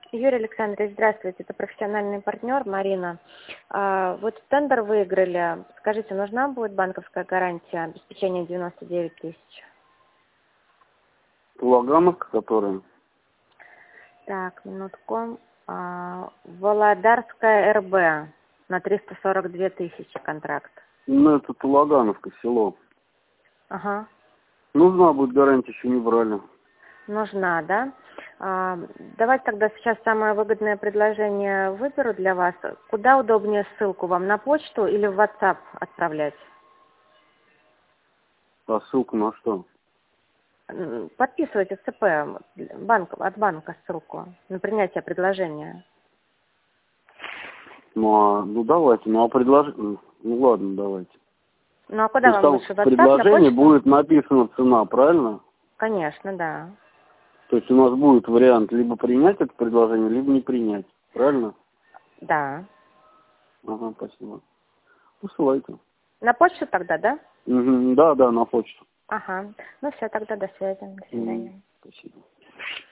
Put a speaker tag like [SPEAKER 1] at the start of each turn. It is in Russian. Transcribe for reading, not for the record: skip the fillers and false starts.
[SPEAKER 1] Юрий Александрович, здравствуйте. Это профессиональный партнер Марина. Вот тендер выиграли. Скажите, нужна будет банковская гарантия обеспечения 99 тысяч?
[SPEAKER 2] Лагановка, которая?
[SPEAKER 1] Так, минутку. Володарская РБ на 342 тысячи контракт.
[SPEAKER 2] Ну, это Лагановка, село.
[SPEAKER 1] Ага.
[SPEAKER 2] Нужна будет гарантия, еще не брали.
[SPEAKER 1] Нужна, да? Давайте тогда сейчас самое выгодное предложение выберу для вас. Куда удобнее ссылку вам, на почту или в WhatsApp отправлять?
[SPEAKER 2] А ссылку на что?
[SPEAKER 1] Подписывайте ЦП от банка ссылку на принятие предложения.
[SPEAKER 2] Ну давайте, ну ладно, давайте.
[SPEAKER 1] Ну а
[SPEAKER 2] То
[SPEAKER 1] куда
[SPEAKER 2] есть
[SPEAKER 1] вам
[SPEAKER 2] там
[SPEAKER 1] лучше,
[SPEAKER 2] в
[SPEAKER 1] в WhatsApp, на
[SPEAKER 2] предложении
[SPEAKER 1] почту?
[SPEAKER 2] будет написана цена, правильно?
[SPEAKER 1] Конечно, да.
[SPEAKER 2] То есть у нас будет вариант либо принять это предложение, либо не принять. Правильно?
[SPEAKER 1] Да.
[SPEAKER 2] Ага, спасибо. Посылайте.
[SPEAKER 1] На почту тогда, да?
[SPEAKER 2] Да, на почту.
[SPEAKER 1] Ага. Ну все, тогда до связи. До свидания.
[SPEAKER 2] Спасибо.